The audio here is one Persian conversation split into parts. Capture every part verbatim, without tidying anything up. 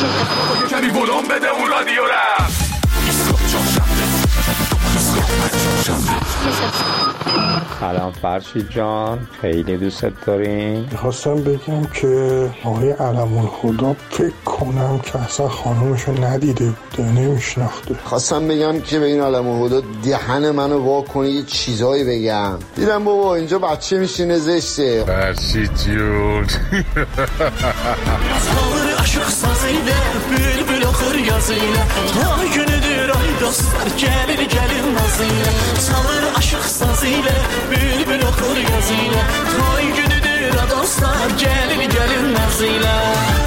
کمی ولوم بده اون رادیو را. سلام فرشید جان، خیلی دوست داریم. میخواستم بگم که آقای علم‌الهدی فکر کنم که اصلا خانومشو ندیده بوده، نمیشناخته. خواستم بگم که به این علم‌الهدی دهن منو وا کنه یه چیزایی بگم. دیدم بابا اینجا بچه میشینه زشته. فرشید جون aşıq sazıyla bülbül oxur yazıyla ta günüdür ay dostlar gəlir gəlin nazıyla çalır aşıq sazıyla bülbül oxur yazıyla ta günüdür ay dostlar gəlir gəlin nazıyla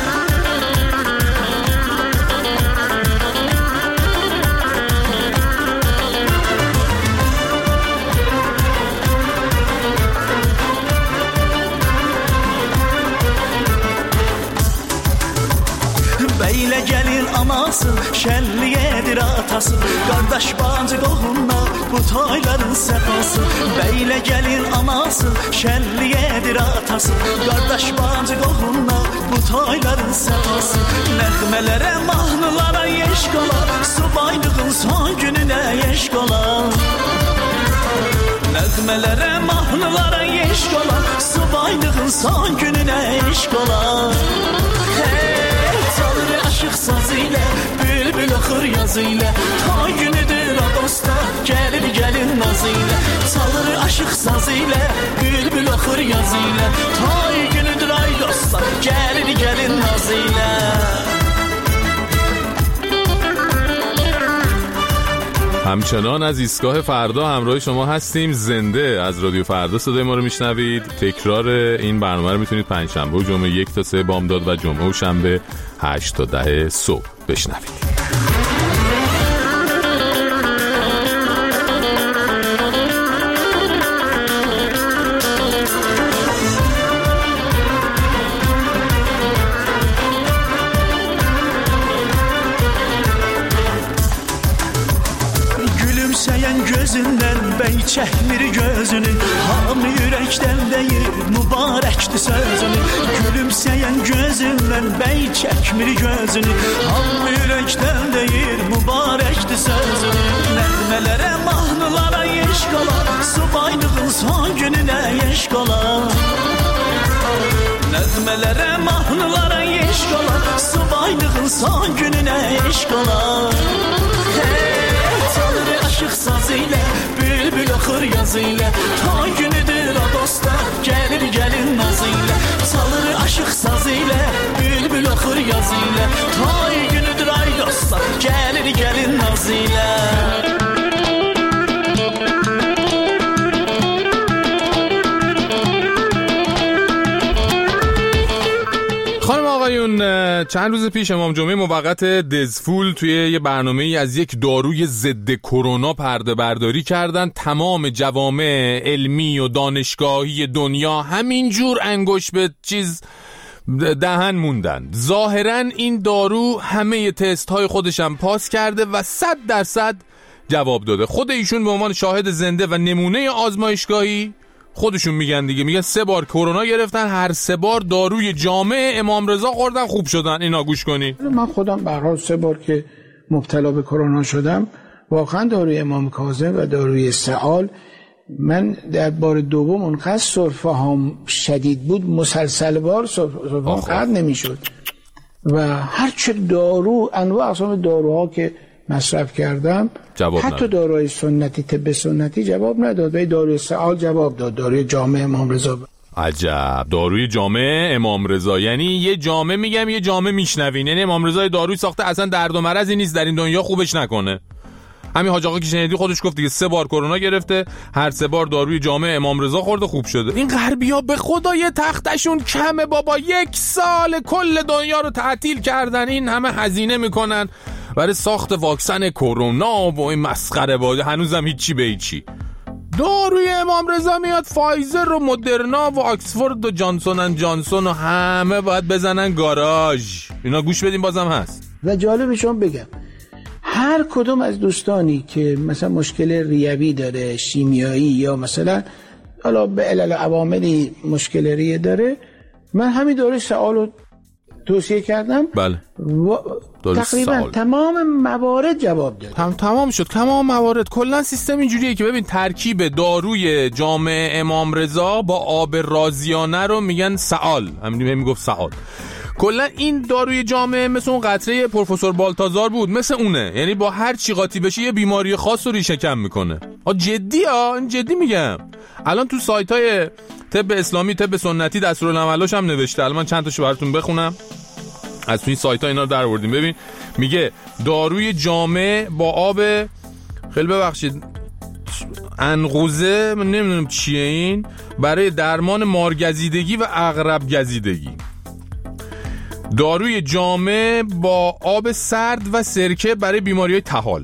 Beylə gəlin anası, şənliyedir atası Qardaş bacı qohumla bu toyların səfası Beylə gəlin anası, şənliyedir atası Qardaş bacı qohumla bu toyların səfası Nəğmələrə, mahnılara yeş qola Subaylığın son gününə yeş qola Nəğmələrə, mahnılara yeş qola Subaylığın son gününə yeş qola Hey çalır aşıq sazıyla bülbül oxur yazıyla ta günüdür o dostlar gəlir gəlin nazıyla çalır aşıq sazıyla bülbül oxur yazıyla ta günüdür ay dostlar gəlir gəlin nazıyla همچنان از ایستگاه فردا همراه شما هستیم. زنده از رادیو فردا صدای ما رو میشنوید. تکرار این برنامه رو میتونید پنجشنبه و جمعه یک تا سه بامداد و جمعه و شنبه هشت تا ده صبح بشنوید. Gözündən bəy çəkmir gözünü Hamı ürəkdən deyir mübarəkdir sözünü Gülümsəyən gözündən bəy çəkmir gözünü Hamı ürəkdən deyir mübarəkdir sözünü Nəğmələrə, mahnılara yeş qola Subaylığın son gününə yeş qola Nəğmələrə, mahnılara yeş qola Subaylığın son gününə yeş qola Hey çalır aşıq sazıyla bülbül oxur yazıyla ta günüdür o dostlar gəlir gəlin nazıyla çalır aşıq sazıyla bülbül oxur yazıyla ta günüdür ay dostlar gəlir gəlin nazıyla خانم آقایون، چند روز پیش امام جمعه موقت دزفول توی یه برنامه‌ای از یک داروی ضد کرونا پرده برداری کردن. تمام جوامع علمی و دانشگاهی دنیا همینجور انگشت به چیز دهن موندن. ظاهراً این دارو همه تست های خودشم پاس کرده و صد درصد جواب داده. خود ایشون به عنوان شاهد زنده و نمونه آزمایشگاهی خودشون میگن دیگه، میگن سه بار کرونا گرفتن، هر سه بار داروی جامع امام رضا خوردن خوب شدن. اینا گوش کنید. من خودم به هر حال سه بار که مبتلا به کرونا شدم واقعا داروی امام کاظم و داروی سعال، من در بار دوم اونقدر سرفه هم شدید بود مسلسل بار سرفه هم قطع نمیشد و هرچه دارو انواع اقسام داروها که مصرف کردم حتی داروی سنتی طب سنتی جواب نداد و داروی سعال جواب داد، داروی جامع امام رضا. عجب، داروی جامع امام رضا، یعنی یه جامع میگم یه جامع میشنوین، یعنی امام رضا داروی ساخته اصلا درد و مرضی نیست در این دنیا خوبش نکنه. همین حاج آقا که شنیدی خودش گفت دیگه سه بار کرونا گرفته، هر سه بار داروی جامع امام رضا خورده خوب شده. این غربی‌ها به خدا یه تختشون کمه بابا، یک سال کل دنیا رو تعطیل کردن، این همه هزینه میکنن برای ساخت واکسن کرونا و این مسخره باده، هنوزم هیچی به هیچی. داروی امام رضا میاد فایزر و مدرنا و آکسفورد و جانسون اند جانسون و همه باید بزنن گاراژ. اینا گوش بدیم بازم هست. و جالبشون بگم هر کدوم از دوستانی که مثلا مشکل ریوی داره، شیمیایی یا مثلا حالا به علل عواملی مشکل ریه داره، من همین داروی سعالو توصیه کردم بله و... تقریبا سال. تمام موارد جواب داد. هم تمام شد تمام موارد. کلا سیستم اینجوریه که ببین ترکیب داروی جامع امام رضا با آب رازیانه رو میگن سعال، همین میگفت سعال. کلا این داروی جامع مثل اون قطره پروفسور بالتازار بود، مثل اونه، یعنی با هر چی قاطی بشه یه بیماری خاص رو ریشه کم میکنه. آ جدی ها این جدی میگم. الان تو سایت‌های طب اسلامی، طب سنتی دستورالعملاش هم نوشته. الان من چند تاشو براتون بخونم. از توی سایت‌ها اینا رو درآوردیم. ببین میگه داروی جامع با آب، خیلی ببخشید، انقوزه، من نمیدونم چیه این، برای درمان مارگزیدگی و عقرب گزیدگی. داروی جامع با آب سرد و سرکه برای بیماری‌های طحال.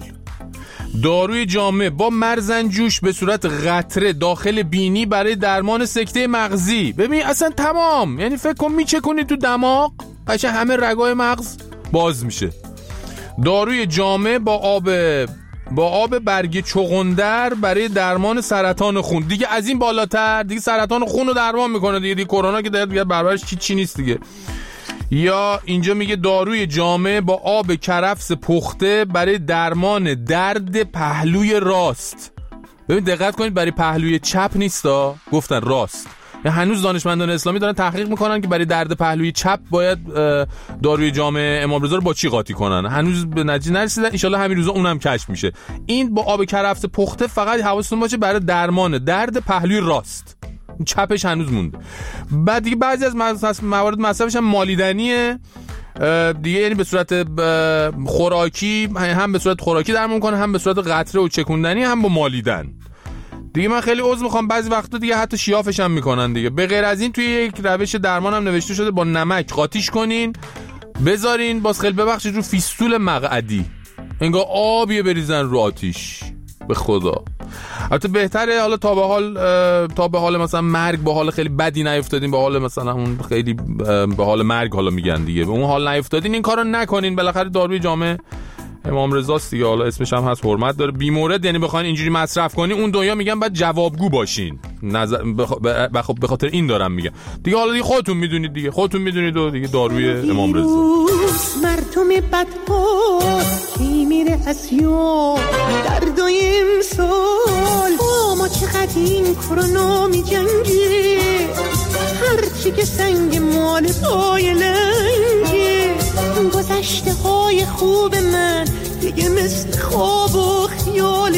داروی جامع با مرزنجوش به صورت قطره داخل بینی برای درمان سکته مغزی. ببین اصلا تمام، یعنی فکر کن میچکنی تو دماغ قشنگ همه رگای مغز باز میشه. داروی جامع با آب با آب برگ چغندر برای درمان سرطان خون. دیگه از این بالاتر دیگه سرطان خون رو درمان میکنه دیگه. دیگه کرونا که دیگه برابرش چی چی نیست دیگه. یا اینجا میگه داروی جامع با آب کرفس پخته برای درمان درد پهلوی راست. ببین دقت کنید، برای پهلوی چپ نیستا، گفتن راست. هنوز دانشمندان اسلامی دارن تحقیق میکنن که برای درد پهلوی چپ باید داروی جامع امام رضا رو با چی قاطی کنن. هنوز به نتیجه نرسیدن، ان شاءالله همین روزا اونم کشف میشه. این با آب کرفس پخته فقط حواستون باشه برای درمان درد پهلوی راست، چپش هنوز مونده. بعد دیگه بعضی از موارد مصرفش هم مالیدنیه دیگه، یعنی به صورت خوراکی، هم به صورت خوراکی درمان کنه، هم به صورت قطره و چکوندنی، هم با مالیدن دیگه. من خیلی عذر میخوام، بعضی وقتا دیگه حتی شیافش هم میکنن دیگه. به غیر از این توی یک روش درمان هم نوشته شده با نمک قاطیش کنین، بذارین، باز خیلی ببخشید، رو فیستول مقعدی، انگار آبیه بریزن رو آتیش. به خدا البته بهتره حالا تا به حال تا به حال مثلا مرگ به حال خیلی بدی نیفتادین، به حال مثلا اون خیلی به حال مرگ حالا میگن دیگه، به اون حال نیفتادین، این کارو نکنین. بالاخره داروی جامع امام رضاست دیگه، حالا اسمش هم هست، حرمت داره. بیمورد یعنی بخواین اینجوری مصرف کنی، اون دنیا میگن بعد جوابگو باشین. نظر بخ... به خاطر این دارم میگم دیگه. حالا دیگه خودتون میدونید دیگه، خودتون میدونید و دیگه داروی امام رضا. مردم بدها کی میره از یو در دایم سال، ما چقدر این کرونا میجنگه، هرچی که سنگ مال پای لنگه. گذشته های خوب من دیگه مثل خواب و خیال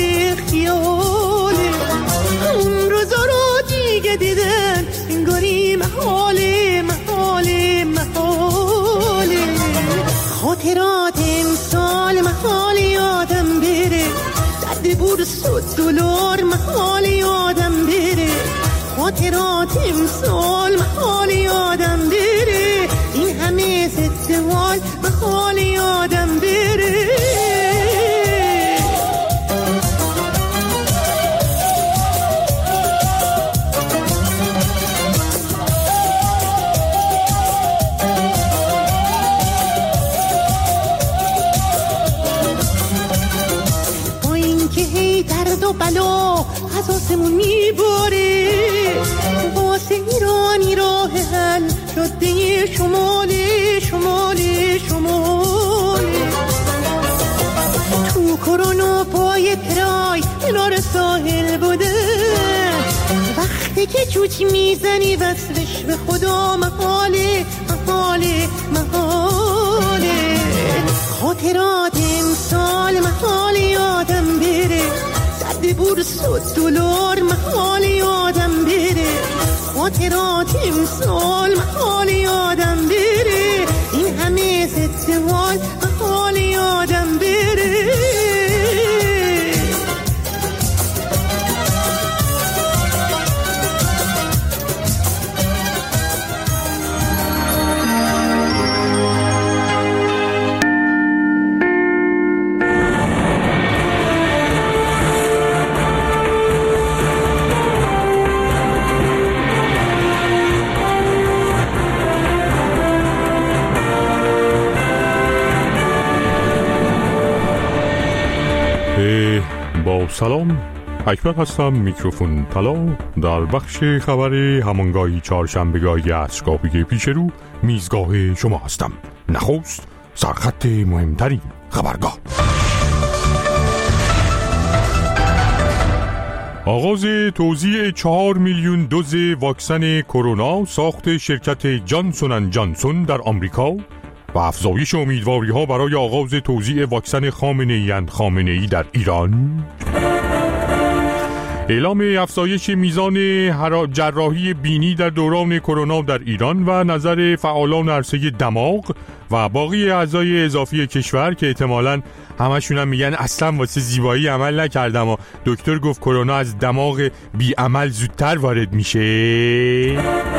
خیاله، اون روزا رو دیگه دیدن انگاری محاله محاله محاله. خاطرات امسال محال یادم بره، درد بورس و دلار محال یادم بره. خاطرات امسال محال یادم بره، این همه ستوال محال یادم بره. با این که هی درد و بلا از آسمون میباره، واسه ایرانی راه حل شده شماله شماله شماله. تو کرونا پای پرای کنار ساحل بوده، وقتی که جوچ میزنی وصلش به خدا محاله محاله محاله. خاطرات امسال محال یادم بره، درد بورس و دلار محال یادم بره. خاطرات امسال محال یادم بره، این همه ستوال محال یادم بره. با سلام اکبر هستم، میکروفون طلا. در بخش خبر همانگاهی چهارشنبه‌گاهی عصرگاهی پیش رو میزگاه شما هستم. نخست سرخط مهمترین خبرگاه. آغاز توزیع چهار میلیون دوز واکسن کرونا ساخت شرکت جانسون اند جانسون در آمریکا و افزایش امیدواری‌ها برای آغاز توزیع واکسن خامنه‌ای اند خامنه‌ای در ایران. اعلام افزایش میزان جراحی بینی در دوران کرونا در ایران و نظر فعالان عرصه دماغ و باقی اعضای اضافی کشور که احتمالاً همشون هم میگن اصلا واسه زیبایی عمل نکردم و دکتر گفت کرونا از دماغ بی عمل زودتر وارد میشه.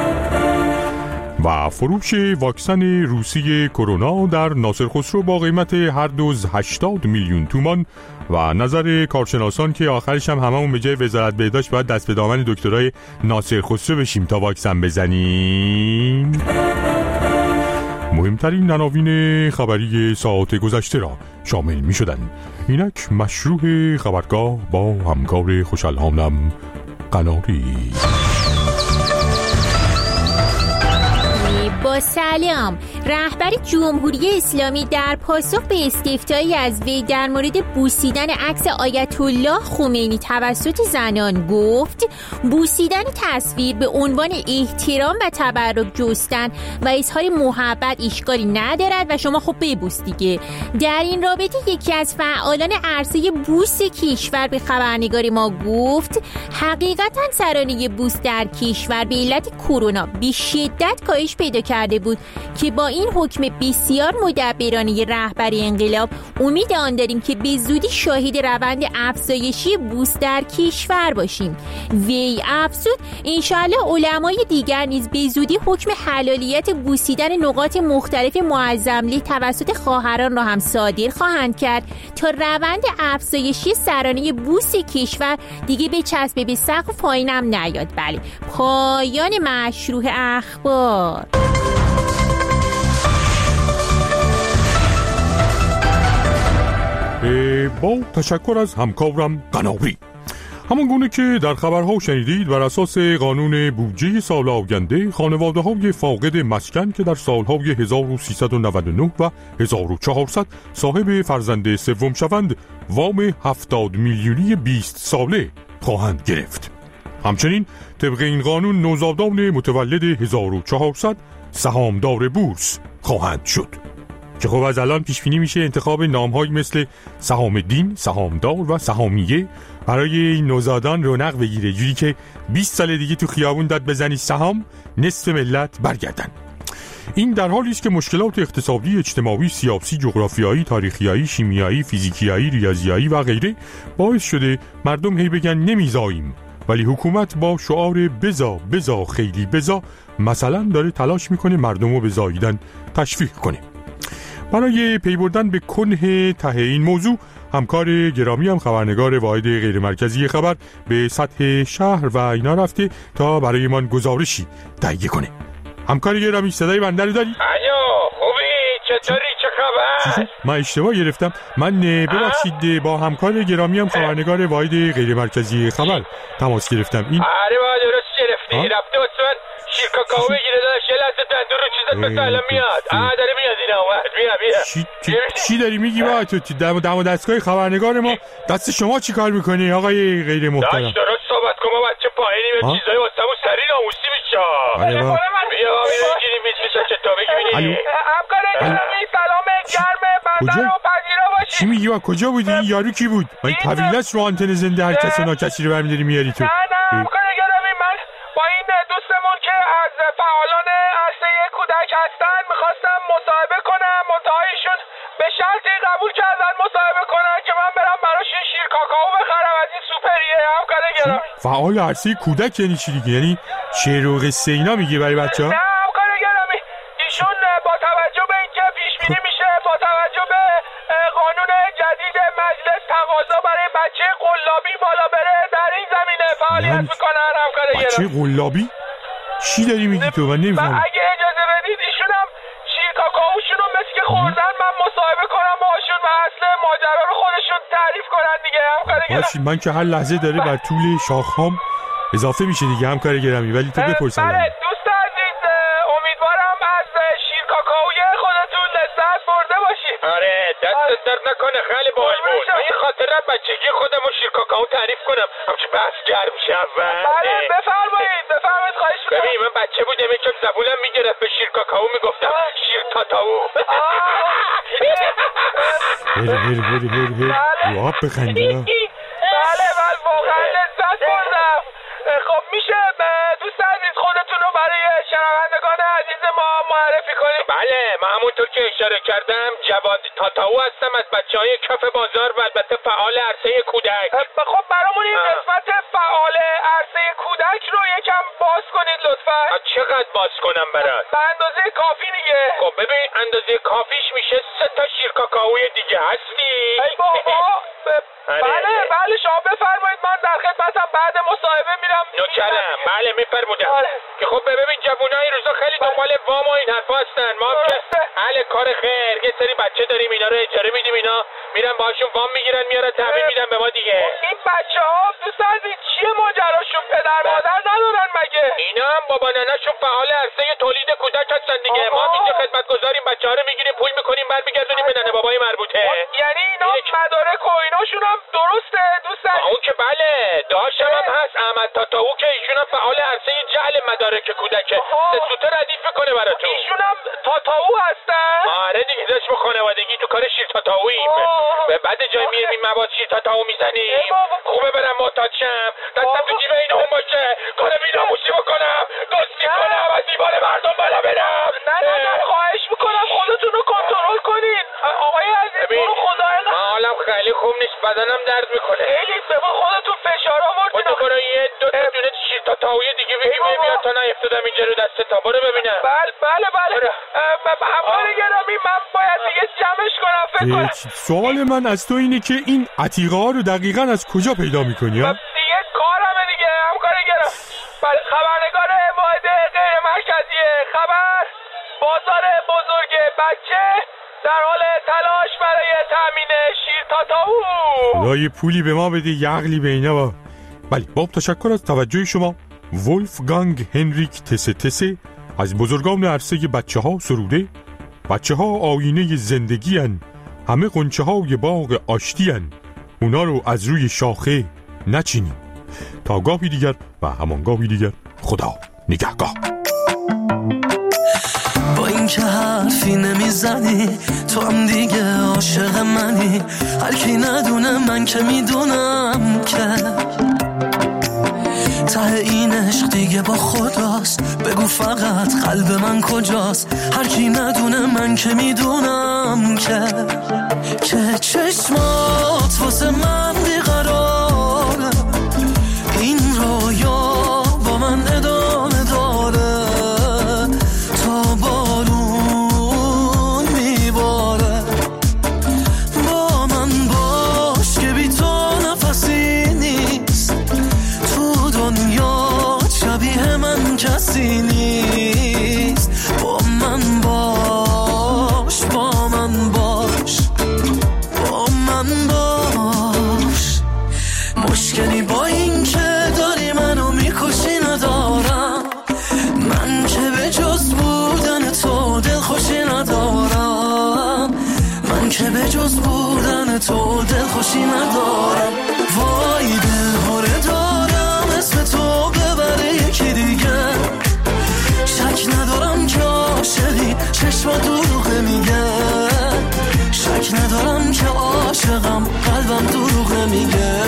و فروش واکسن روسی کرونا در ناصر خسرو با قیمت هر دوز هشتاد میلیون تومان و نظر کارشناسان که آخرش هم هممون به جای وزارت بهداشت باید دست به دامن دکترای ناصر خسرو بشیم تا واکسن بزنیم. مهمترین عناوین خبری ساعت گذشته را شامل می شدن. اینک مشروع خبرگاه با همکار خوشالهانم قناری. با سلام. رهبر جمهوری اسلامی در پاسخ به استفتایی از وی در مورد بوسیدن عکس آیت الله خمینی توسط زنان گفت بوسیدن تصویر به عنوان احترام و تبرک جستن و اظهار محبت اشکالی ندارد و شما خب ببوس دیگه. در این رابطه یکی از فعالان عرصه بوس کشور به خبرنگار ما گفت حقیقتا سرانه بوس در کشور به علت کرونا به شدت کاهش پیدا کرده بود که با این حکم بسیار مدبرانه رهبر انقلاب امید آن داریم که به زودی شاهد روند افزایشی بوس در کشور باشیم. وی افزود انشاءالله علمای دیگر نیز به زودی حکم حلالیت بوسیدن نقاط مختلف معظم‌له توسط خواهران را هم صادر خواهند کرد تا روند افزایشی سرانه بوس کشور دیگه به چسبه به سقف پایین هم نیاد. بله، پایان مشروع اخبار. با تشکر از همکارم قناری. همان گونه که در خبرها شنیدید بر اساس قانون بودجه سال آینده خانواده های فاقد مسکن که در سالهای هزار و سیصد و نود و نه و هزار و چهارصد صاحب فرزند سوم شوند وام هفتاد میلیونی بیست ساله خواهند گرفت. همچنین طبق این قانون نوزادان متولد هزار و چهارصد سهامدار بورس خواهند شد که خب از الان پیش بینی میشه انتخاب نام‌هایی مثل سهام دین، سهامدار و سهامیه برای این نوزادان رونق بگیره، جوری که بیست سال دیگه تو خیابون داد بزنی سهام نصف ملت برگردن. این در حالی است که مشکلات اقتصادی، اجتماعی، سیاسی، جغرافیایی، تاریخیایی، شیمیایی، فیزیکیایی، ریاضیایی و غیره باعث شده مردم هی بگن نمیزاییم، ولی حکومت با شعار بزا بزا خیلی بزا مثلا داره تلاش میکنه مردمو به زاییدن تشویق کنه. برای پی بردن به کنه ته این موضوع همکار گرامی هم خبرنگار واحد غیر مرکزی خبر به سطح شهر و اینا رفته تا برای من گزارشی تهیه کنه. همکار گرامی صدای بنده رو داری؟ الو خوبی؟ چطوری؟ چه خبر؟ من اشتباه گرفتم. من ببخشید با همکار گرامی هم خبرنگار واحد غیر مرکزی خبر تماس گرفتم. این آره با درست گرفتی. رفته اصلا شیر کاکاو بگیره داشت یه لحظه تندور رو چیزت مثل الان میاد. آه داره میاد این آمد. بیا بیا چی, چی داری میگی با تو دم و دستگاه خبرنگار ما دست شما چی کار میکنی آقای غیر محترم؟ داشت درست صحبت کن ما بچه پایینی به چیزای واسمون سری ناموسی میشه. آره با بیا بیا بگیریم میشه کتابه ببینی. همکار گرامی سلام گرم بنده رو پذیرا باشید. چی میگی و کجا بودی؟ این یارو کی بود؟ من طویلش رو آنتن زنده هر کس و ناکسی رو برمیداری میاری تو. نه نه همکار گرامی من با این دوستمون که از فعالان عرصه کودک هستن میخواستم مصاحبه کنم، منتهایشون به شرطی قبول کردن مصاحبه کنن که من برم براش شیر کاکائو بخرم از این سوپریه. همکار گرامی فعال عرصه کودک یعنی چی دیگه؟ یعنی شعر و قصه اینا میگی برای بچه‌ها؟ نه همکار گرامی ایشون با توجه به اینکه پیش بینی میشه با توجه به قانون جدید مجلس تقاضا برای بچه قلابی بالا بره در این زمینه فعالیت میکنن. همکار گرامی بچه قلابی؟ چی داری میگی تو؟ من نمیفهمم. اگه اجازه بدید ایشون هم شیر کاکائوشون رو مثل که خوردن من مصاحبه کنم باشون و اصل ماجرا رو خودشون تعریف کنن دیگه. همکار باشی من که هر لحظه داره بر طول شاخهام اضافه میشه دیگه همکار گرامی، ولی تو بپرسم. بله دوست عزیز، امیدوارم از شیر کاکائوی خودتون لذت برده باشید. آره دست درد نکنه، خیلی باحال بود. من یه خاطره بچگی خودم و شیر کاکائو تعریف کنم همچه بحث گرم شود. بله بفرمایید بفرمایید خواهش میکنم. ببین من بچه بودم یکم زبونم میگرفت، به شیر کاکائو میگفتم شیر تاتاو. هر هر هر هر هر جواب بخنده. بله بله واقعا لذت بردم. خب میشه دوست عزیز خودتون رو برای شنوندگان عزیز ما معرفی کنید؟ بله من همونطور که اشاره کردم جواد تاتاو هستم از بچه های کف بازار و البته فعال عرصه کودک. خب برامون این قسمت فعال عرصه کودک رو یکم باز کنید لطفا. چقدر باز کنم برات؟ به اندازه کافی دیگه. خب ببین اندازه کافیش میشه سه تا شیر کاکائوی دیگه هستی؟ ای بابا بله بله شما بفرمایید من در خدمتم، بعد مصاحبه میرم. نوکرم بله میفرمودم که خب ببین جوونای روزا خیلی دنبال وام و این حرفا هستن. ما هم که اهل کار خیر یه سری بچه داریم اینا رو اجاره میدیم، اینا میرن باهاشون وام میگیرن میارن تحویل میدن به ما دیگه. این بچه ها دوست عزیز چیه ماجراشون؟ پدر مادر ندارن مگه؟ اینا هم بابا ننه‌شون فعال عرصه تولید کودک هستن دیگه. ما اینجا خدمتگزاریم بچه‌ها رو میگیریم پول میکنیم برمیگردونیم به ننه بابای مربوطه. یعنی اینا مدارک و ایناشون هم درسته دوست عزیز؟ اون که بله داشتم هم هست احمد تاتاو که ایشون هم فعال عرصه جعل مدارک کودکه. سه سوته ردیف میکنه براتون. ایشون هم تاتاو هستن؟ آره دیگه داشت به خانوادگی تو کار شیر تاتاوییم. به بعد جای میریم این مواد شیر تاتاو میزنیم خوبه برم محتاج شم دستم تو جیب این هم باشه کار بی‌ناموسی بکنم دوستی کنم از دیوار مردم بالا برم. نه نه نه خواهش میکنم خودتون رو کنترل کنین آقای عزیز. برو خدا من حالم خیلی خوب نیست، بدنم درد میکنه. خیلی به خودتون فشار آوردین. خودتو برو یه دو تا دونه شیر تاتاوی دیگه بگیر بیا تا نیفتادم اینجا رو دست تا برو ببینم. بله بله بله همکار گرامی من باید دیگه جمعش کنم فکر کنم. سوال من از تو اینه که این عتیقه ها رو دقیقاً از کجا پیدا میکنی؟ دیگه کارمه دیگه همکار گرامی. بله خبرنگار واحد غیر مرکزی خبر بازار بزرگ بچه در حال تلاش برای تامین شیر تاتاو. خدای پولی به ما بده یه عقلی به اینا با. بله با تشکر از توجه شما. ولفگانگ هنریک تسه تسه از بزرگان عرصه بچه ها سروده. بچه ها آینه زندگی هن، همه قنچه های باغ آشتی هن، اونا رو از روی شاخه نچینیم. تا گاهی دیگر و همان گاهی دیگر خدا نگهگاه. با این که حرفی نمیزنی تو هم دیگه عاشق منی، هر کی ندونه من که میدونم که ته این عشق دیگه با خداست. بگو فقط قلب من کجاست، هر کی ندونه من که میدونم که که چشمات واسه من بیقراره، این رویا با من ادامه داره تا بارون میباره. با من باش که بی تو نفسی نیست، تو دنیا شبیه من کسی نیست. با من باش با من باش با من باش. مشکلی با این که داری منو میکشی ندارم، من که به جز بودن تو دلخوشی ندارم، من که به جز بودن تو دلخوشی ندارم. وای دلهوره دارم اسم تو ببره یکی دیگه، شک ندارم که عاشقی چشما دروغه میگه، شک ندارم که عاشقم قلبم دروغه میگه.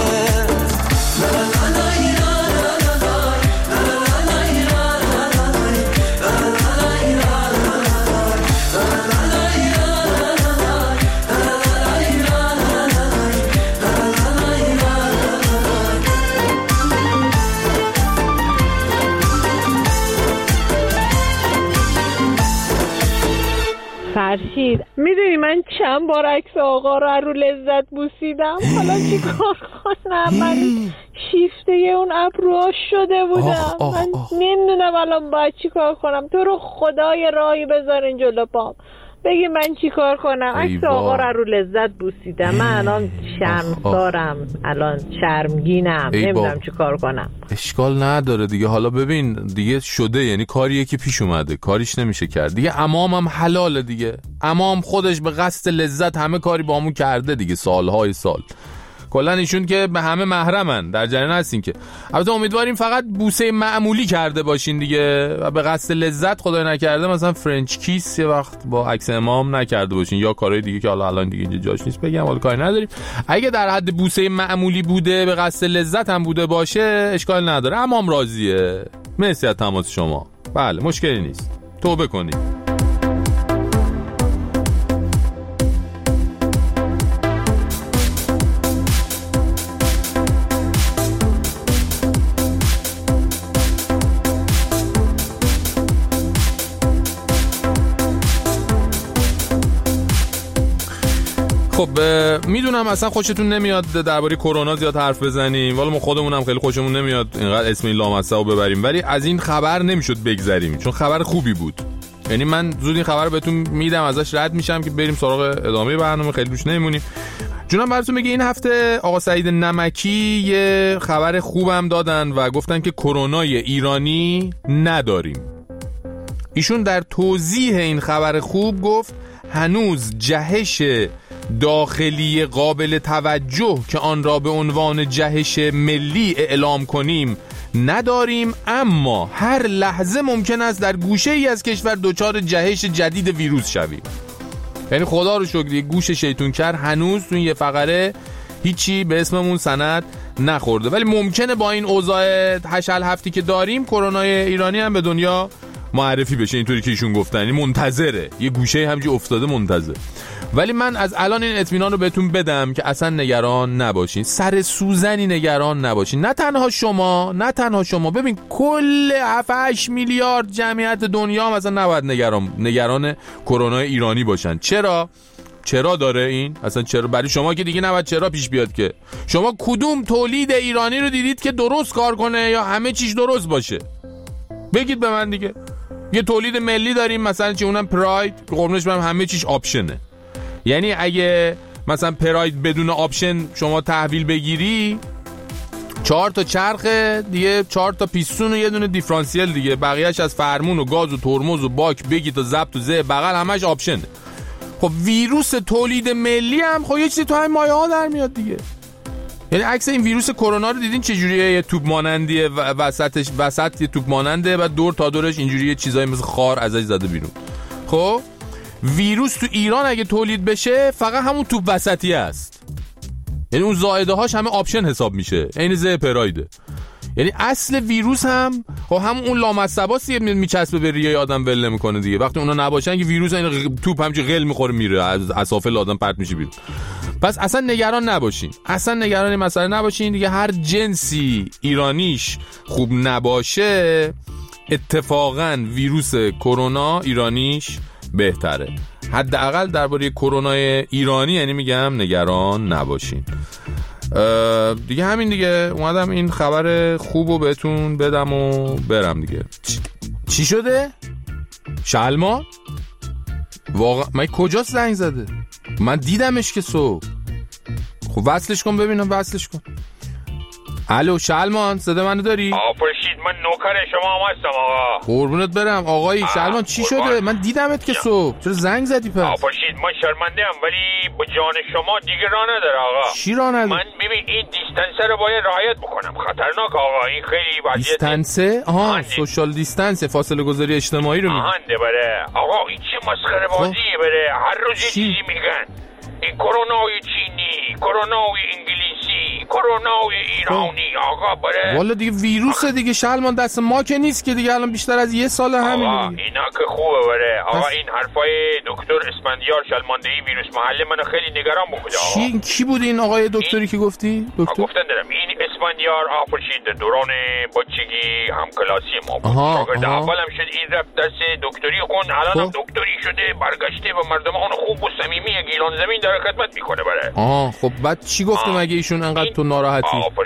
فرشید میدونی من چند بار عکس آقا رو رو لذت بوسیدم، حالا چی کار کنم؟ من شیفته اون ابروها شده بودم. آه آه من نمیدونم الان باید چی کار کنم. تو رو خدای راهی بذارین جلو پام. بگی من چی کار کنم؟ عکس آقا رو رو لذت بوسیدم. من الان شرمسارم، الان شرمگینم، نمیدونم چی کار کنم. اشکال نداره دیگه. حالا ببین دیگه شده، یعنی کاریه که پیش اومده، کاریش نمیشه کرد دیگه. عمام هم حلاله دیگه. عمام خودش به قصد لذت همه کاری با همون کرده دیگه، سالهای سال. کلا ایشون که به همه محرمن، در جریان هستین که. البته امیدواریم فقط بوسه معمولی کرده باشین دیگه و به قصد لذت خدای نکرده مثلا فرنچ کیس یه وقت با عکس امام نکرده باشین یا کارهای دیگه که حالا الان دیگه اینجا جاش نیست بگم، حالا کاری نداریم. اگه در حد بوسه معمولی بوده، به قصد لذت هم بوده باشه، اشکال نداره. امام راضیه. مرسی از تماس شما. بله مشکلی نیست، توبه کنید. خب میدونم اصلا خوشتون نمیاد درباره کرونا زیاد حرف بزنیم، ولی ما خودمونم خیلی خوشمون نمیاد اینقدر اسم این لامصبو ببریم، ولی از این خبر نمیشد بگذریم چون خبر خوبی بود. یعنی من زود این خبر رو بهتون میدم، ازش رد میشم که بریم سراغ ادامه برنامه، خیلی روش نمیمونیم. جونم براتون میگه این هفته آقا سعید نمکی یه خبر خوبم دادن و گفتن که کرونای ایرانی نداریم. ایشون در توضیح این خبر خوب گفت هنوز جهش داخلی قابل توجه که آن را به عنوان جهش ملی اعلام کنیم نداریم، اما هر لحظه ممکن است در گوشه ای از کشور دچار جهش جدید ویروس شویم. یعنی خدا رو شکر گوش شیطونکر هنوز تو یه فقره هیچی به اسممون سند نخورده، ولی ممکنه با این اوضاع هشل هفتی که داریم کرونای ایرانی هم به دنیا معرفی بشه، اینطوری که ایشون گفتن. یعنی منتظره، یه گوشه همجوری افتاده منتظر. ولی من از الان این اطمینان رو بهتون بدم که اصلا نگران نباشین، سر سوزنی نگران نباشین. نه تنها شما، نه تنها شما. ببین کل هفت هشت میلیارد جمعیت دنیا مثلا نباید نگران نگران کرونا ایرانی باشن. چرا؟ چرا داره این؟ اصلا چرا؟ برای شما که دیگه نباید چرا پیش بیاد که. شما کدوم تولید ایرانی رو دیدید که درست کار کنه یا همه چیز درست باشه؟ بگید به من دیگه. یه تولید ملی داریم مثلا چه اونم پراید، قربونش برم همه چیز آپشنه. یعنی اگه مثلا پراید بدون آپشن شما تحویل بگیری، چهار تا چرخه دیگه، چهار تا پیستون و یه دونه دیفرانسیل دیگه، بقیهش از فرمون و گاز و ترمز و باک بگید و ضبط و زه بغل همش آپشنه. خب ویروس تولید ملی هم خب یه چیزی تو همین مایه ها در میاد دیگه. یعنی عکس این ویروس کرونا رو دیدین چه جوریه؟ یه توپ مانندیه و وسطش وسط یه توپ ماننده و دور تا دورش اینجوریه چیزای مثل خار ازش زده بیرون. خب ویروس تو ایران اگه تولید بشه فقط همون توپ وسطی است، یعنی اون زائده هاش همه آپشن حساب میشه، عین ز پرایده. یعنی اصل ویروس هم خب همون اون لامصباسی میچسبه به ریه آدم ول نمیکنه دیگه. وقتی اونا نباشن که ویروس این توپ همچین غل میخوره میره از اسافل آدم پرت میشه بیرون. پس اصلا نگران نباشین، اصلا نگران این مسئله نباشین دیگه. هر جنسی ایرانیش خوب نباشه اتفاقا ویروس کرونا ایرانیش بهتره. حداقل درباره کرونا ایرانی یعنی میگم نگران نباشین دیگه. همین دیگه، اومدم این خبر خوبو بهتون بدم و برم دیگه. چی شده؟ شلمان؟ واقعا من کجاست زنگ زده؟ من دیدمش که صبح. خب وصلش کن ببینم، وصلش کن. الو شلمان، صدا منو داری؟ آقا فرشید، من نوکر شما هم هستم آقا. قربونت برم آقایی. شلمان چی شده؟ من دیدمت که صبح، چرا زنگ زدی پس؟ آقا فرشید من شرمنده ام ولی با جان شما دیگه راه نداره آقا. چی راه نداره؟ من ببین این دیستنسه رو باید رعایت بکنم، خطرناک آقا. این خیلی وضعیت دیستنسه؟ آها سوشال دیستنس، فاصله گذاری اجتماعی رو میگی. آهنده بره آقا. این چه مسخره بازیه بره، هر روز یه چیزی میگن. این کرونای چینی، کرونای انگلیسی، کرونای ایرانی آقا بره. والا دیگه ویروسه دیگه شلمان، دست ما که نیست که دیگه، الان بیشتر از یه سال همین آقا دیگه. اینا که خوبه بره آقا. پس... این حرفای دکتر اسفندیار شلماندهی ویروس محله منو خیلی نگران بکنه آقا. کی کی بود این آقای دکتری این... که گفتی؟ دکتر گفتن دارم این اسفندیار آفرشید دوران بچگی هم کلاسی ما بود. شاگرد اولم شد، این رفت دست دکتری خون، الان هم دکتری شده، برگشته و مردمان خوب و صمیمی گیلان زمین داره خدمت میکنه بره. آها خب بعد چی گفته مگه ایشون انقدر تو ناراحتی؟ آفرشید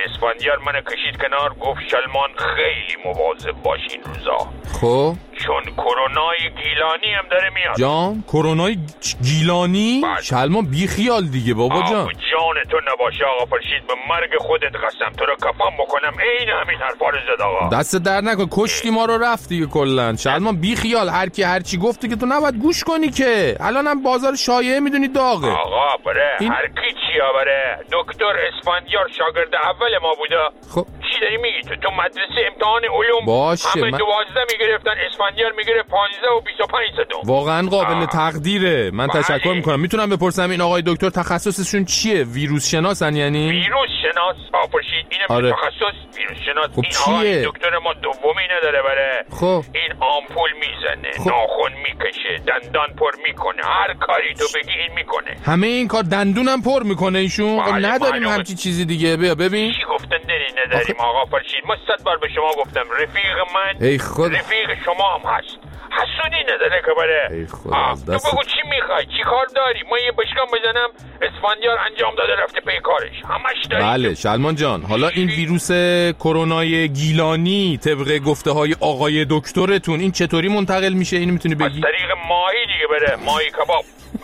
اسفندیار منو کشید کنار، گفت شلمان خیلی مواظب باش این روزا، خب چون کرونای گیلانی هم داره میاد. جان کرونای گیلانی؟ بله. شلمان بی خیال دیگه بابا جان. آب جان تو نباشه آقا فرشید، به مرگ خودت قسم تو رو کفن بکنم این همین حرفا رو زد آقا. دست در نکن، کشتی ما رو رفت دیگه کلا. شلمان بی خیال، هر کی هر چی گفته که تو نباید گوش کنی که الانم بازار شایعه میدونی داغه. آقا بره این... هر کی چیا بره، دکتر اسفندیار شاگرد اول ما بوده. خب چی داری میگی تو؟ تو مدرسه امتحان علوم باشه همه من... دوازده میگرفتن، اسفندیار میگیره پانزده و بیست و پنج صدم. واقعا قابل آه. تقدیره. من بله. تشکر میکنم. میتونم بپرسم این آقای دکتر تخصصشون چیه؟ ویروس شناسن یعنی؟ ویروس شناس آفرشید اینم آره. تخصص ویروس شناس. خب این چیه؟ آقای دکتر ما دومی نداره بره. خب این آمپول میزنه، خب. ناخن میکشه، دندان پر میکنه، هر کاری تو بگی این میکنه. همه این کار دندونم پر میکنه ایشون؟ بله. خب نداریم همچی چیزی دیگه. بیا ببین چی گفتن داری نداریم آخ... آقا فرشید. ما صد بار به شما گفتم رفیق من ای خدا. رفیق شما هم هست، حسودی نداره که بره. ای خدا. تو بگو چی میخوای، چی کار داری؟ ما یه بشکم بزنم اسفندیار انجام داده رفته پی کارش، همش داری. بله شلمان جان، حالا این ویروس کرونای گیلانی طبق گفته های آقای دکترتون این چطوری منتقل میشه؟ اینو میتونی بگی؟ از طریق ماهی دیگه بره، ماهی کباب.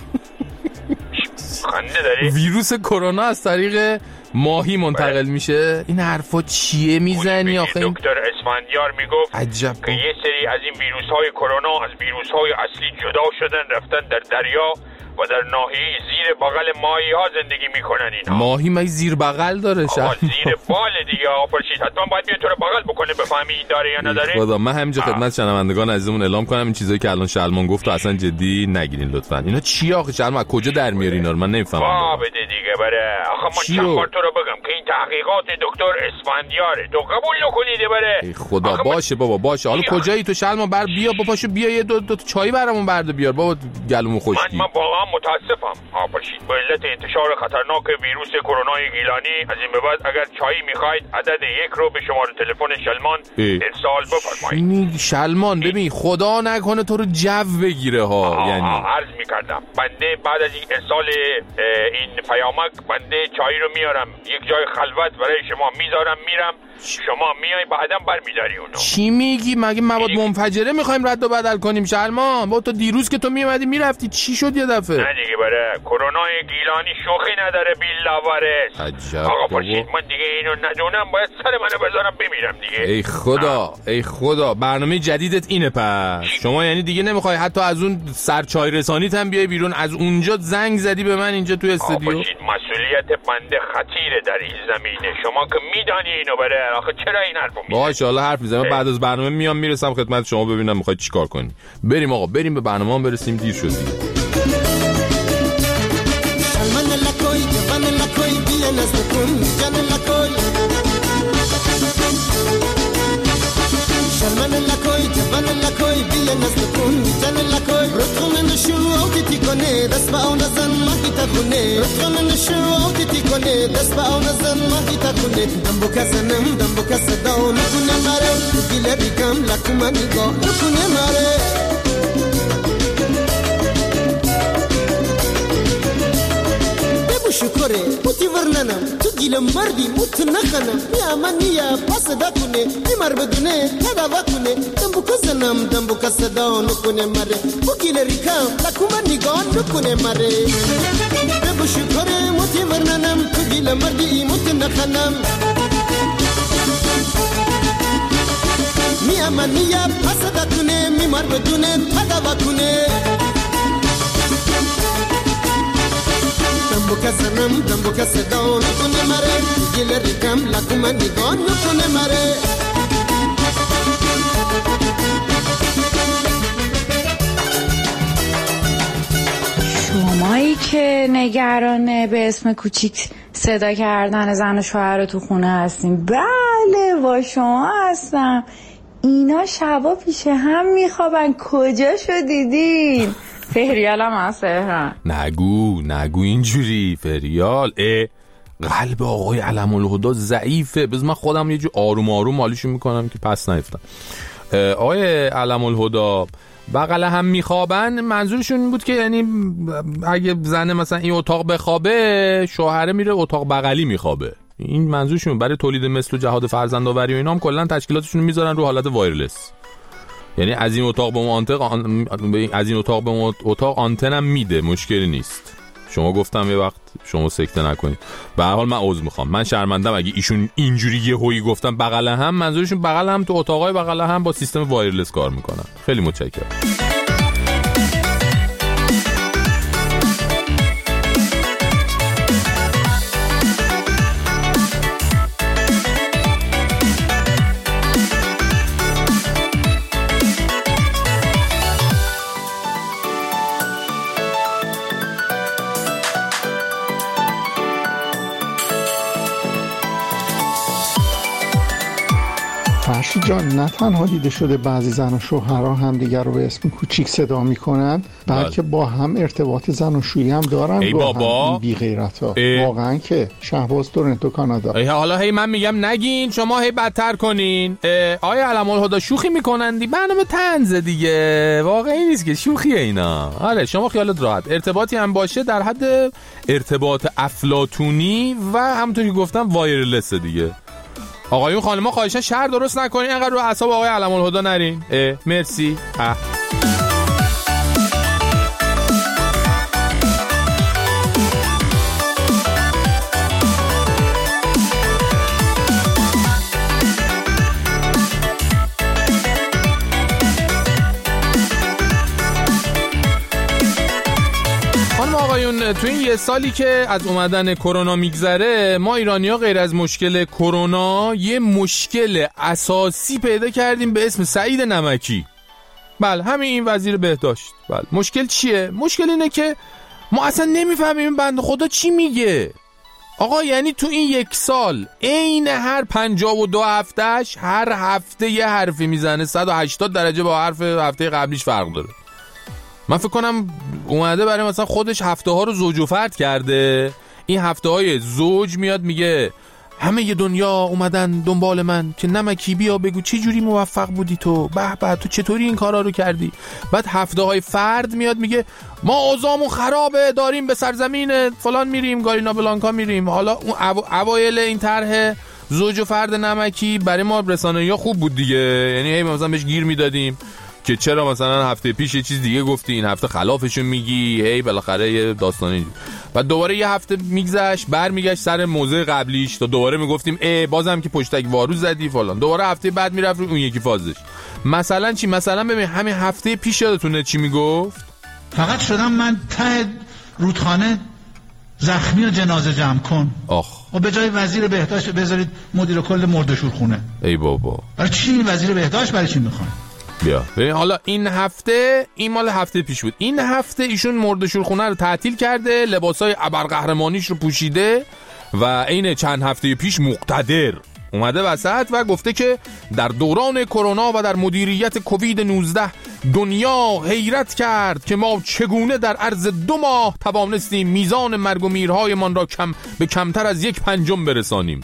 خنده داری؟ ویروس کرونا از طریق ماهی منتقل بره. میشه؟ این حرفا چیه میزنی آخه؟ دکتر اسفندیار میگفت عجب که یه سری از این ویروس های کرونا از ویروس های اصلی جدا شدن، رفتن در دریا و در ناحیه زیر بغل ماهی ها زندگی میکنن. اینا ماهی مگه زیر بغل داره؟ شاید زیر بال دیگه آفرشید، حتما باید بیاد تو رو بغل بکنه بفهمی این داره یا نداره. خدا من همینجا خدمت شنوندگان عزیزمون اعلام کنم این چیزایی که الان شلمان گفت تو اصلا جدی نگیرین لطفا. اینا چی آخه شلمان؟ کجا در میاری اینا رو؟ من نمیفهمم. وا بده دیگه بره. آخه من چند بار تو رو بگم که این تحقیقات دکتر اسفندیاره، تو قبول نکنیده بره. ای خدا باشه بابا باشه. حالا کجایی تو شلمان؟ بر بیا با پاشو بیا یه دو دو چای برامون برده بیار بابا گلومو خشکی. من واقعا متاسفم آفرشید به علت انتشار خطرناک ویروس کرونای گیلانی. از این به بعد اگر چایی میخواید عدد یک رو به شماره تلفن شلمان ارسال بفرمایید. شلمان ببین خدا نکنه تو رو جو بگیره ها. یعنی عرض میکردم بنده بعد از این ارسال این پیامک بنده چای رو میارم یک جای خلوت برای شما میذارم، میرم شما میای بعدم برمیداری اونو. چی میگی؟ مگه مواد منفجره میخوایم رد و بدل کنیم شلمان؟ با تو دیروز که تو میومدی میرفتی چی شد یه دفعه؟ نه دیگه بره، کرونای گیلانی شوخی نداره بیلاورس. عجب آقا فرشید من دیگه اینو ندونم باید سر منو بذارم بمیرم دیگه. ای خدا ای خدا. برنامه جدیدت اینه پس شما یعنی دیگه نمیخوای حتی از اون سرچای رسانیت هم بیای بیرون؟ از اونجا زنگ زدی به من اینجا تو استودیو. فرشید مسئولیت بنده خطیره در این زمینه، شما که میدانی اینو بره. آخه چرا این حرفو میزنی؟ باشه حالا حرف میزنم بعد از برنامه میام میرسم خدمت شما ببینم میخوای چیکار کنی. بریم آقا بریم به برنامه هم برسیم، دیر شد دیگه. شکره موتی ورننم تو گیل مردی موت نخنم یا من نیا پاس دا کنه بیمار بدونه تداوا کنه دنبو کزنم دنبو کسدا نکنه مره بو گیل ریکم لکو من نگاه نکنه مره ببو شکره موتی ورننم تو گیل مردی موت نخنم میا من نیا پاس دا کنه بیمار بدونه تداوا کنه دنبو کسنم دنبو کسدا نکنه مره گیل ریکم لکو من نگاه نکنه مره. شمایی که نگران به اسم کوچیک صدا کردن زن و شوهر رو تو خونه هستیم؟ بله با شما هستم. اینا شبا پیش هم میخوابن. کجا شو دیدین؟ فریال هم از تهران. نگو نگو اینجوری فریال. اه قلب آقای علم الهدا ضعیفه. بذار من خودم یه جو آروم آروم مالیشون میکنم که پس نیفتم. آقای علم الهدا بغل هم میخوابن منظورشون این بود که یعنی اگه زنه مثلا این اتاق بخوابه شوهره میره اتاق بغلی میخوابه. این منظورشون برای تولید مثل و جهاد فرزندآوری و اینا هم کلا تشکیلاتشون میذارن رو حالت وایرلس. یعنی از این اتاق به اون منطقه آن... از این اتاق به اون اتاق آنتن هم میده، مشکلی نیست. شما گفتم یه وقت شما سکته نکنید. به هر حال من عذر میخوام، من شرمندم اگه ایشون اینجوری یهویی گفتم بغل هم، منظورشون بغل هم تو اتاقای بغل هم با سیستم وایرلس کار میکنن. خیلی متشکرم. فرشید جان، نه تنها دیده شده بعضی زن و شوهرها هم دیگر رو به اسم کوچیک صدا میکنن، بلکه با هم ارتباط زناشویی هم دارن. ای بابا بی غیرتا واقعا که شهباز تورنتو کانادا. ای حالا هی من میگم نگین، شما هی بدتر کنین. آیا علم‌الهدی شوخی میکنن دی؟ برنامه طنز دیگه، واقعی نیست که شوخیه اینا. آره شما خیالت راحت، ارتباطی هم باشه در حد ارتباط افلاطونی و همونطوری که گفتم وایرلس دیگه. آقایون خانم‌ها خواهشاً شهر درست نکنین، انقدر رو اعصاب آقای علم‌الهدی نرین. مرسی. اه. تو این یه سالی که از اومدن کرونا میگذره، ما ایرانی‌ها غیر از مشکل کرونا یه مشکل اساسی پیدا کردیم به اسم سعید نمکی. بله همین این وزیر بهداشت. بله مشکل چیه؟ مشکل اینه که ما اصلا نمیفهمیم بنده خدا چی میگه. آقا یعنی تو این یک سال عین هر پنجاه و دو هفتهش هر هفته یه حرفی میزنه، صد و هشتاد درجه با حرف هفته قبلیش فرق داره. من فکر کنم اومده برای مثلا خودش هفته ها رو زوج و فرد کرده. این هفته های زوج میاد میگه همه ی دنیا اومدن دنبال من که نمکی بیا بگو چه جوری موفق بودی تو، به به تو چطوری این کارا رو کردی. بعد هفته های فرد میاد میگه ما اوضاعمون خرابه، داریم به سرزمین فلان میریم، گارینا بلانکا میریم. حالا اون اوایل این طرح زوج و فرد نمکی برای ما رسانه‌ای خوب بود دیگه، یعنی هی مثلا بهش گیر میدادیم که چرا مثلا هفته پیش یه چیز دیگه گفتی، این هفته خلافشو میگی، هی بالاخره یه داستانی. بعد دوباره یه هفته میگذشت، برمیگشت سر موضوع قبلیش، تا دوباره میگفتیم ای بازم که پشتک وارو زدی فلان. دوباره هفته بعد میرفت رو اون یکی فازش. مثلا چی؟ مثلا ببین همین هفته پیش یادتونه چی میگفت؟ فقط شدم من ته رودخانه زخمی و جنازه جمع کن. آخ. و به جای وزیر بهداشت بذارید مدیر کل مردشور خونه. ای بابا. برای چی وزیر بهداشت برای چی میخوان؟ بیا ببین حالا این هفته، این مال هفته پیش بود، این هفته ایشون مردشور خونه رو تعطیل کرده، لباسای ابرقهرمانیش رو پوشیده و این چند هفته پیش مقتدر اومده وسط و گفته که در دوران کرونا و در مدیریت کووید نوزده دنیا حیرت کرد که ما چگونه در عرض دو ماه توانستیم میزان مرگ و میرهایمان را کم به کمتر از یک پنجم برسانیم.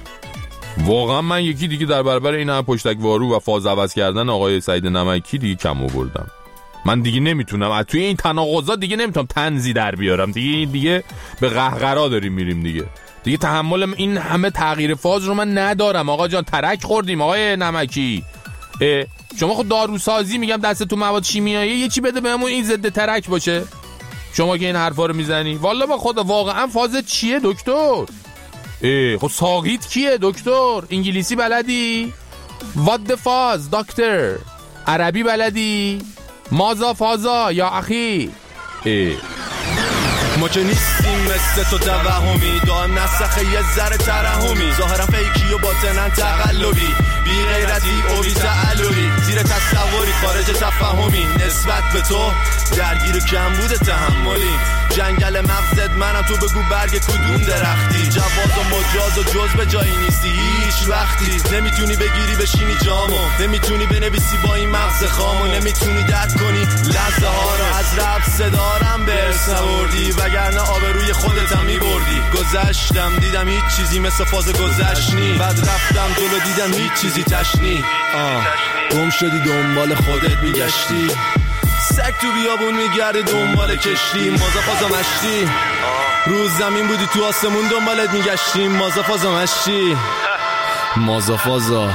واقعا من یکی دیگه در برابر این هم پشتک وارو و فاز عوض کردن آقای سعید نمکی دیگه کم آوردم. من دیگه نمیتونم از توی این تناقضات دیگه نمیتونم طنزی در بیارم دیگه. دیگه به قهقرا داریم میریم دیگه. دیگه تحمل این همه تغییر فاز رو من ندارم. آقا جان ترک خوردیم آقای نمکی. شما خود داروسازی میگم دست تو مواد شیمیایی، یه چی بده بهمون این ضد ترک باشه. شما که این حرفا رو میزنی والا با خدا واقعا فاز چیه دکتر؟ ای خب ساقیت کیه دکتر؟ انگلیسی بلدی؟ what the فاز دکتر؟ عربی بلدی؟ مازا فازا یا اخی؟ ای ما که نیستیم مثل تو توهمی، دائم نسخه یه ذره ترحمی، ظاهرا فیکی و باطنن تقلبی، بی غیرتی و بی تعلقی، زیر تصوری خارج تفهمی، نسبت به تو درگیر کم بوده تحملی، جنگل مغزت منم تو بگو برگ کدوم درختی، جواز و مجاز و جز به جایی نیستی هیچ وقتی، نمیتونی بگیری بشینی جامو، نمیتونی بنویسی با این مغز خامو، نمیتونی درک کنی لحظه ها رو از رب صدارم برس نوردی، وگرنه آبروی خودت هم میبردی. گذشتم دیدم هیچ چیزی مثل فاز گذشتنی، بعد رفتم جلو دیدم هیچ چیزی تشنی، آه گم شدی دنبال خودت میگشتی، سگ تو بیابون میگرده دنبال کشتی، مازا فازا مشتی، روز زمین بودی تو آسمون دنبالت میگشتیم. مازا فازا مشتی مازا فازا.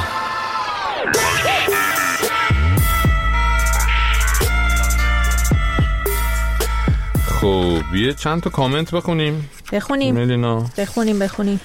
خب یه چند تا کامنت بخونیم. بخونیم ملینا بخونیم بخونیم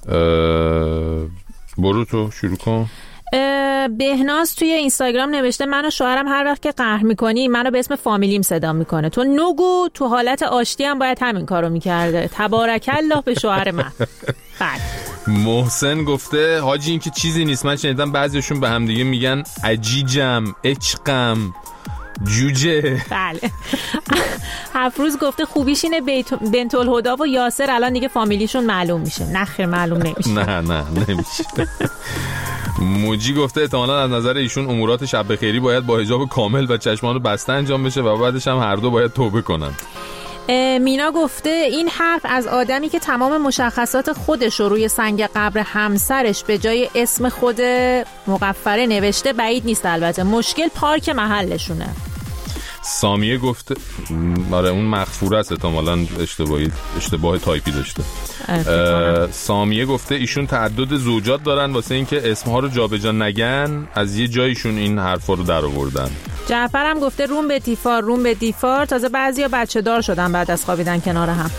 برو تو شروع کن. بهناز توی اینستاگرام نوشته من و شوهرم هر وقت که قهر میکنی منو به اسم فامیلیم صدا میکنه. تو نگو تو حالت آشتی هم باید همین کارو میکرده. تبارک الله به شوهر من. بعد محسن گفته حاجی این که چیزی نیست. من شنیدم بعضیشون به هم دیگه میگن عجیجم، عشقم، جوجه. بله. افروز گفته خوبیش اینه بیت... بنت الهدا و یاسر الان دیگه فامیلیشون معلوم میشه. نه خیر معلوم نمیشه. نه نه نمیشه. موجی گفته احتمالاً از نظر ایشون امورات شب بخیری باید با حجاب کامل و چشمان رو بسته انجام بشه و بعدش هم هر دو باید توبه کنن. مینا گفته این حرف از آدمی که تمام مشخصات خودش رو روی سنگ قبر همسرش به جای اسم خود مغفره نوشته بعید نیست. البته مشکل پارک محلشونه. سامیه گفته آره اون مغفوره است احتمالاً اشتباهی اشتباه تایپی داشته. سامیه گفته ایشون تعدد زوجات دارن واسه اینکه اسمها رو جابجا نگن از یه جایشون این حرفا رو در آوردن. جعفر هم گفته روم به دیفار روم به دیفار. تازه بعضیا بچه دار شدن بعد از خوابیدن کنار هم.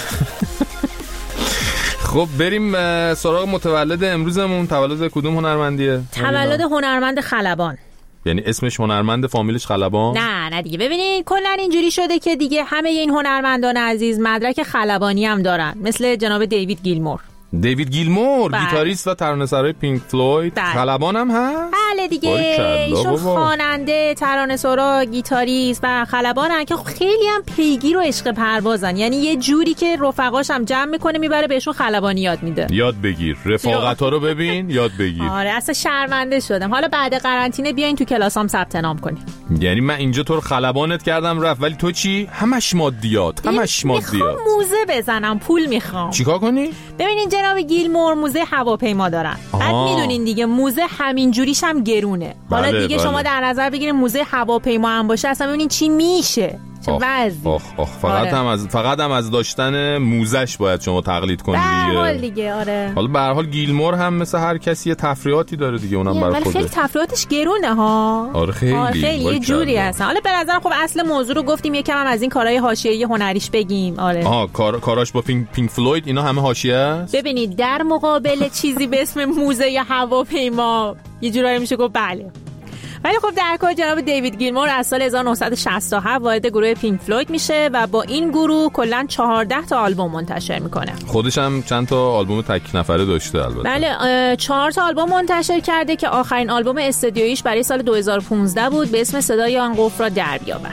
خب بریم سراغ متولد امروزمون. تولد کدوم هنرمندیه؟ تولد هنرمند خلبان. یعنی اسمش هنرمند فامیلش خلبان؟ نه نه دیگه ببینید کلا اینجوری شده که دیگه همه این هنرمندان عزیز مدرک خلبانی هم دارن مثل جناب دیوید گیلمور. دیوید گیلمور بله. گیتاریست و ترانه‌سرای پینک فلوید بله. خلبان هم هست؟ بله دیگه ایشون خواننده، ترانه‌سرا، گیتاریست و خلبانن که خیلی هم پیگیر و عشق پروازن. یعنی یه جوری که رفقاش هم جمع میکنه میبره بهشون خلبانی یاد میده. یاد بگیر رفاقت‌ها رو ببین یاد بگیر. آره اصلا شرمنده شدم. حالا بعد قرنطینه بیاین تو کلاسام ثبت نام کنی. یعنی من اینجا تو رو خلبانت کردم رفت ولی تو چی؟ همش مادیات همش مادیات. میخوام موزه بزنم پول میخوام. چیکار کنی؟ ببینین جناب گیلمور موزه هواپیما دارن. بعد میدونین دیگه موزه همین جوریش هم گرونه. حالا بله دیگه بله. شما در نظر بگیرین موزه هواپیما هم باشه اصلا ببینین چی میشه. چه وضعی. آخ آخ فقط آره. هم از فقط هم از داشتن موزش باید شما تقلید کنید دیگه. به هر حال دیگه آره. حالا به هر حال گیلمور هم مثل هر کسی یه تفریحاتی داره دیگه اونم برای خودش. خیلی تفریحاتش گرونه ها. آره خیلی. آره خیلی یه جوری هستن. حالا به نظرم خب اصل موضوع رو گفتیم یکم هم از این کارهای حاشیه‌ای هنریش بگیم. آره. آها کار کاراش با پینک پینک فلوید اینا همه حاشیه است. ببینید در مقابل چیزی به اسم موزه یا هواپیما یه جورایی میشه گفت بله. ولی خب در کل جناب دیوید گیلمور از سال هزار و نهصد و شصت و هفت وارد گروه پینک فلوید میشه و با این گروه کلا چهارده تا آلبوم منتشر میکنه. خودش هم چند تا آلبوم تک نفره داشته البته. بله چهار تا آلبوم منتشر کرده که آخرین آلبوم استودیویش برای سال دو هزار و پانزده بود به اسم صدای آن قفل را در بیاور.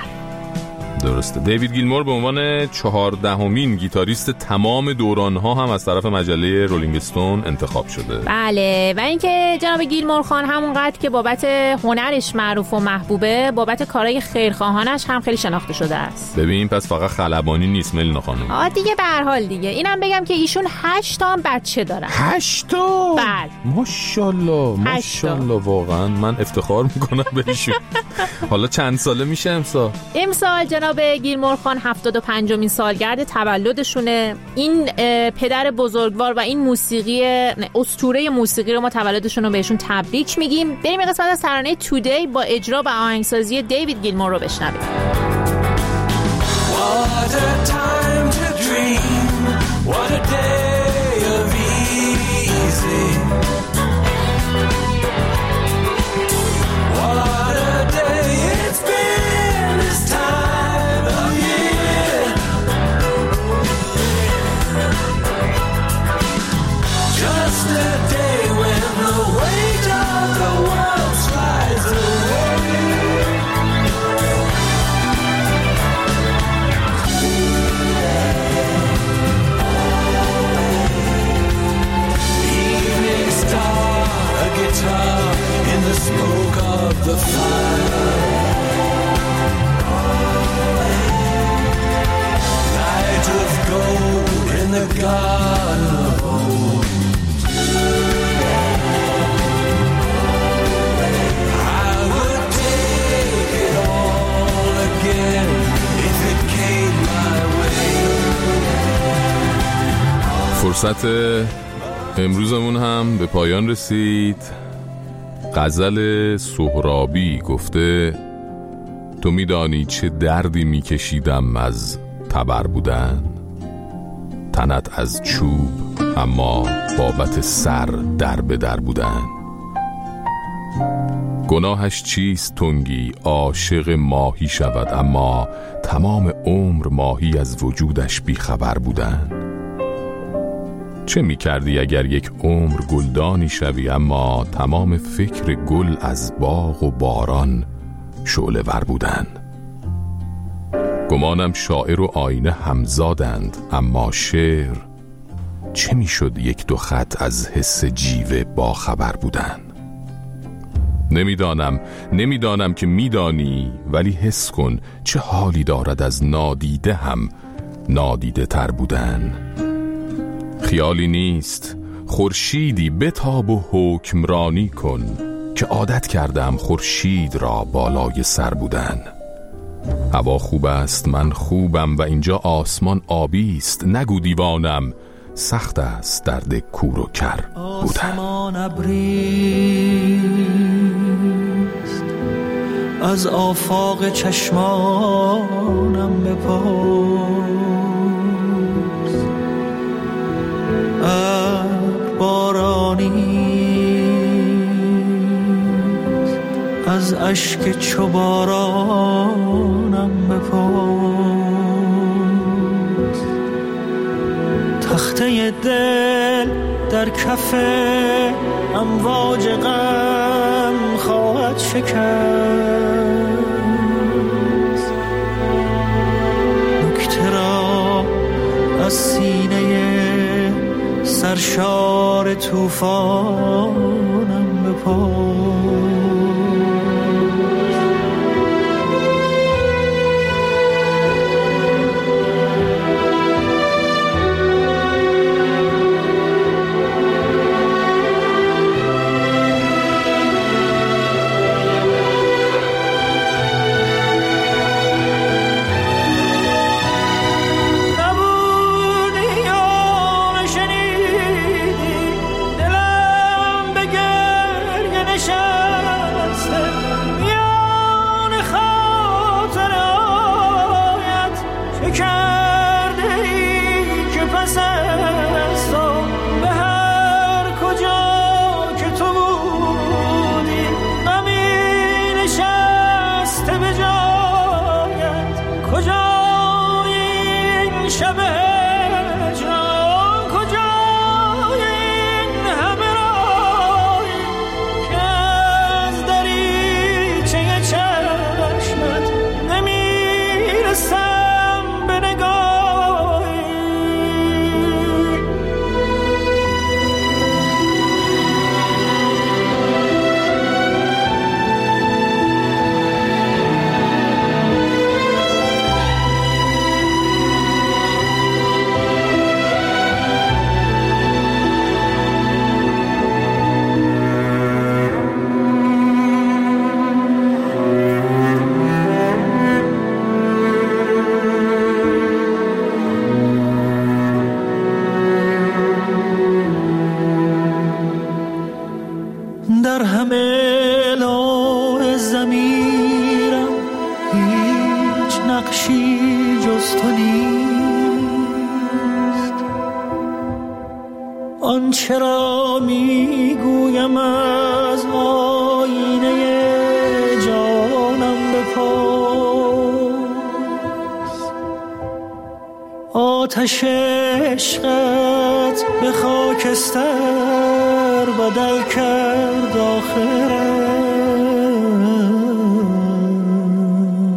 درسته. دیوید گیلمور به عنوان چهاردهمین گیتاریست تمام دوران‌ها هم از طرف مجله رولینگ استون انتخاب شده. بله و اینکه جناب گیلمور خان همونقدر که بابت هنرش معروف و محبوبه بابت کارهای خیرخواهانش هم خیلی شناخته شده است. ببین پس فقط خلبانی نیست ملینا خانم. آ دیگه به هر حال دیگه اینم بگم که ایشون هشت تا هم بچه دارن. هشت تا؟ بله. ماشاءالله ماشاءالله واقعا من افتخار میکنم بهشون. حالا چند ساله میشه امسال؟ امسال جناب گیلمور خان هفتاد و پنجمین سالگرد تولدشونه. این پدر بزرگوار و این موسیقی اسطوره موسیقی رو ما تولدشون رو بهشون تبریک میگیم. بریم یه قسمت از ترانه تودی با اجرا و آهنگسازی دیوید گیلمور رو بشنویم. What a time to dream, what a day of easy. What a day it's been this time of year. Just a day when the weight of the world slides away. Evening star, a guitar in the smoke of the fire. Light of gold in the garden of old. I would take it all again if it came my way. فرصت امروزمون هم به پایان رسید. غزل سهرابی گفته تو میدانی چه دردی میکشیدم از تبر بودن، تنت از چوب اما بابت سر در به در بودن. گناهش چیست تنگی عاشق ماهی شود، اما تمام عمر ماهی از وجودش بیخبر بودن. چه می کردی اگر یک عمر گلدانی شوی، اما تمام فکر گل از باغ و باران شعله ور بودن. گمانم شاعر و آینه همزادند، اما شعر چه می شد یک دو خط از حس جیوه با خبر بودن. نمیدانم نمیدانم که میدانی، ولی حس کن چه حالی دارد از نادیده هم نادیده تر بودن. خیالی نیست خورشیدی بتاب و حکمرانی کن، که عادت کردم خورشید را بالای سر بودن. هوا خوب است من خوبم و اینجا آسمان آبی است، نگو دیوانم سخت است درد کور و کر بودن. آسمان ابریست از آفاق چشمانم بپرس، ابر بارانیست از اشک چو بارانم بپرس. تخته دل در کف امواج غم خواهد شکست، نکته را از سینه سرشار طوفانم بپرس. در همه لوح ضمیرم هیچ نقشی جز تو نیست، آنچه را میگویم از آینه جانم بپرس. آتش عشقت به خاکستر بدل کرد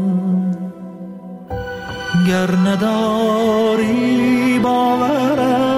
آخرم، گر نداری باورم